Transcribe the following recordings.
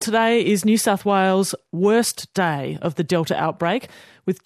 Today is New South Wales' worst day of the Delta outbreak, with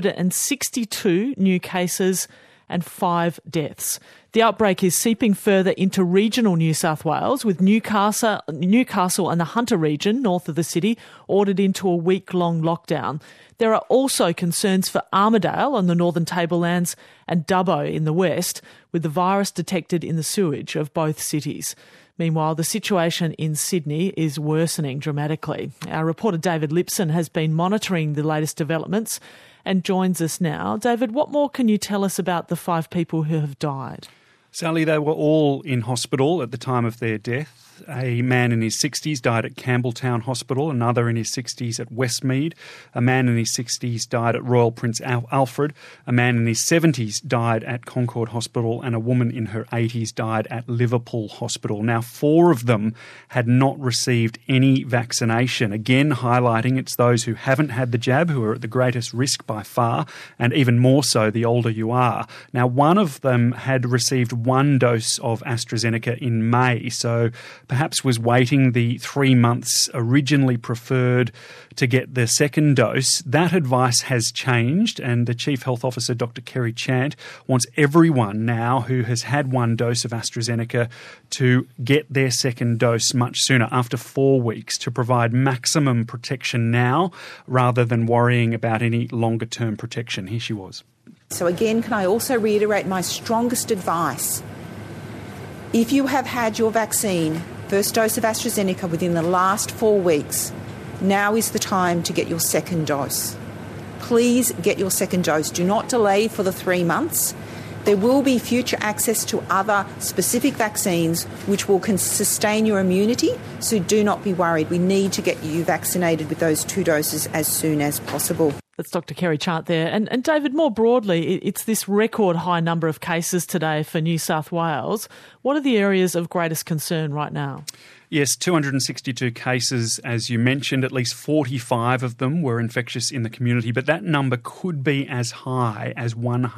262 new cases and 5 deaths. The outbreak is seeping further into regional New South Wales, with Newcastle and the Hunter region, north of the city, ordered into a week-long lockdown. There are also concerns for Armidale on the northern tablelands and Dubbo in the west, with the virus detected in the sewage of both cities. Meanwhile, the situation in Sydney is worsening dramatically. Our reporter David Lipson has been monitoring the latest developments and joins us now. David, what more can you tell us about the 5 people who have died? Sally, they were all in hospital at the time of their death. A man in his 60s died at Campbelltown Hospital, another in his 60s at Westmead, a man in his 60s died at Royal Prince Alfred, a man in his 70s died at Concord Hospital, and a woman in her 80s died at Liverpool Hospital. Now, 4 of them had not received any vaccination, again highlighting it's those who haven't had the jab who are at the greatest risk by far, and even more so the older you are. Now, one of them had received 1 dose of AstraZeneca in May, so perhaps was waiting the 3 months originally preferred to get the second dose. That advice has changed, and the Chief Health Officer, Dr. Kerry Chant, wants everyone now who has had 1 dose of AstraZeneca to get their second dose much sooner, after 4 weeks, to provide maximum protection now rather than worrying about any longer-term protection. Here she was. So again, can I also reiterate my strongest advice? If you have had your vaccine, first dose of AstraZeneca, within the last 4 weeks, now is the time to get your second dose. Please get your second dose. Do not delay for the 3 months. There will be future access to other specific vaccines which will sustain your immunity, so do not be worried. We need to get you vaccinated with those 2 doses as soon as possible. That's Dr. Kerry Chant there. And David, more broadly, it's this record high number of cases today for New South Wales. What are the areas of greatest concern right now? Yes, 262 cases, as you mentioned. At least 45 of them were infectious in the community, but that number could be as high as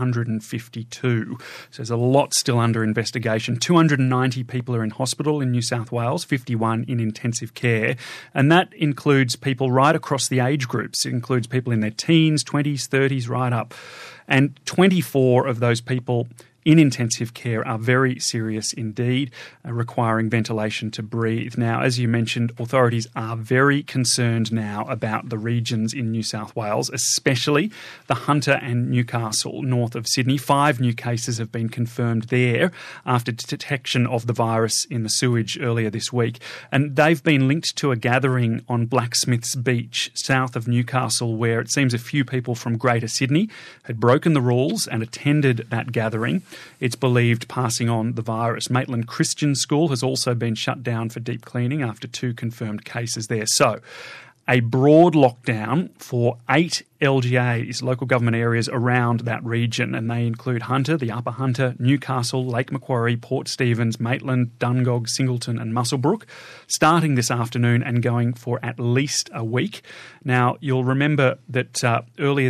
152. So there's a lot still under investigation. 290 people are in hospital in New South Wales, 51 in intensive care, and that includes people right across the age groups. It includes people in their teens, 20s, 30s, right up. And 24 of those people in intensive care are very serious indeed, requiring ventilation to breathe. Now, as you mentioned, authorities are very concerned now about the regions in New South Wales, especially the Hunter and Newcastle, north of Sydney. 5 new cases have been confirmed there after detection of the virus in the sewage earlier this week. And they've been linked to a gathering on Blacksmiths Beach, south of Newcastle, where it seems a few people from Greater Sydney had broken the rules and attended that gathering. It's believed passing on the virus. Maitland Christian School has also been shut down for deep cleaning after 2 confirmed cases there. So, a broad lockdown for 8 LGAs, local government areas around that region, and they include Hunter, the Upper Hunter, Newcastle, Lake Macquarie, Port Stephens, Maitland, Dungog, Singleton and Muswellbrook, starting this afternoon and going for at least a week. Now, you'll remember that a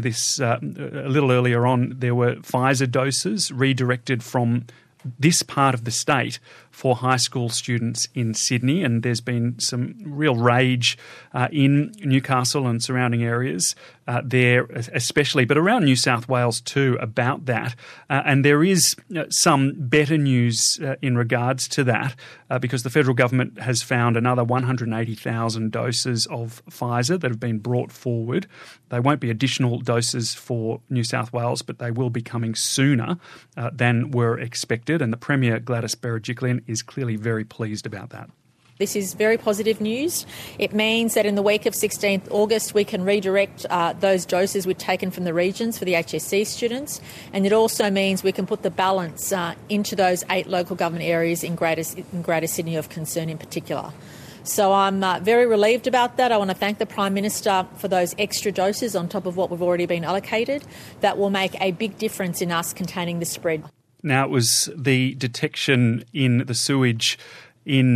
little earlier on, there were Pfizer doses redirected from this part of the state for high school students in Sydney, and there's been some real rage in Newcastle and surrounding areas there especially, but around New South Wales too about that. And there is some better news in regards to that because the federal government has found another 180,000 doses of Pfizer that have been brought forward. They won't be additional doses for New South Wales, but they will be coming sooner than were expected, and the Premier, Gladys Berejiklian, is clearly very pleased about that. This is very positive news. It means that in the week of 16th August we can redirect those doses we've taken from the regions for the HSC students, and it also means we can put the balance into those 8 local government areas in Greater Sydney of concern in particular. So I'm very relieved about that. I want to thank the Prime Minister for those extra doses on top of what we've already been allocated. That will make a big difference in us containing the spread. Now, it was the detection in the sewage in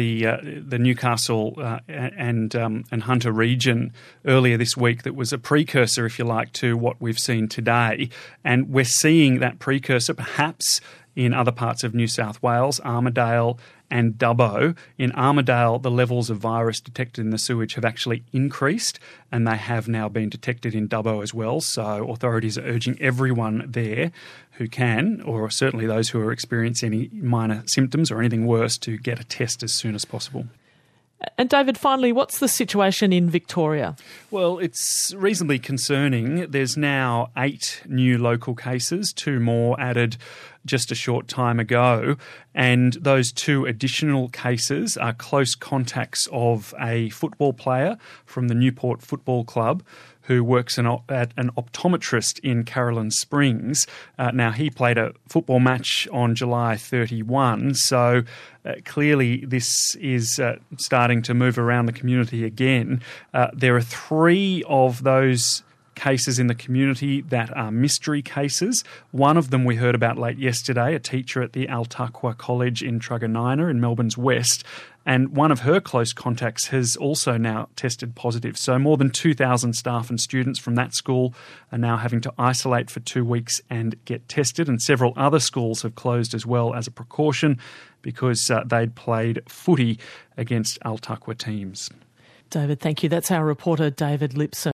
the Newcastle and Hunter region earlier this week that was a precursor, if you like, to what we've seen today. And we're seeing that precursor perhaps in other parts of New South Wales, Armidale and Dubbo. In Armidale, the levels of virus detected in the sewage have actually increased, and they have now been detected in Dubbo as well. So authorities are urging everyone there who can, or certainly those who are experiencing any minor symptoms or anything worse, to get a test as soon as possible. And David, finally, what's the situation in Victoria? Well, it's reasonably concerning. There's now 8 new local cases, 2 more added just a short time ago. And those 2 additional cases are close contacts of a football player from the Newport Football Club who works at an optometrist in Caroline Springs. Now, he played a football match on July 31, so clearly this is starting to move around the community again. There are 3 of those cases in the community that are mystery cases. One of them we heard about late yesterday, a teacher at the Altaqua College in Truganina in Melbourne's west, and one of her close contacts has also now tested positive. So more than 2,000 staff and students from that school are now having to isolate for 2 weeks and get tested, and several other schools have closed as well as a precaution because they'd played footy against Altaqua teams. David, thank you. That's our reporter, David Lipson.